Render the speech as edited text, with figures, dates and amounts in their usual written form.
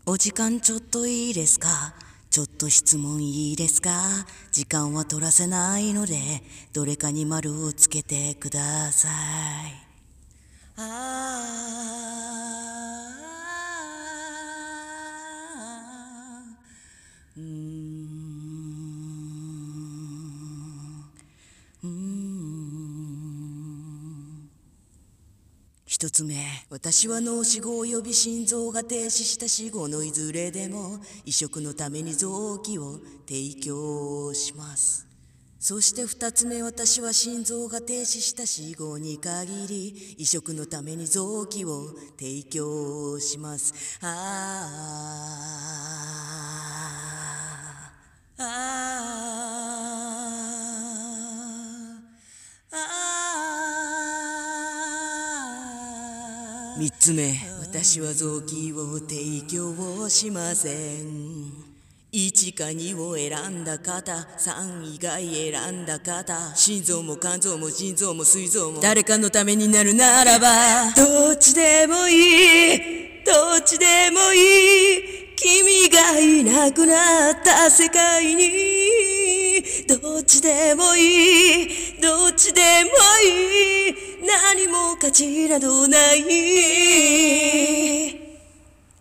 お時間ちょっといいですか？ちょっと質問いいですか？時間は取らせないので、どれかに丸をつけてください。うーん一つ目、私は脳死後及び心臓が停止した死後のいずれでも移植のために臓器を提供します。そして二つ目、私は心臓が停止した死後に限り移植のために臓器を提供します。三つ目、私は臓器を提供しません。1か2を選んだ方、3以外選んだ方、心臓も肝臓も腎臓も膵臓も誰かのためになるならば、どっちでもいい、どっちでもいい、君がいなくなった世界に、どっちでもいい、どっちでもいい、何も価値などない。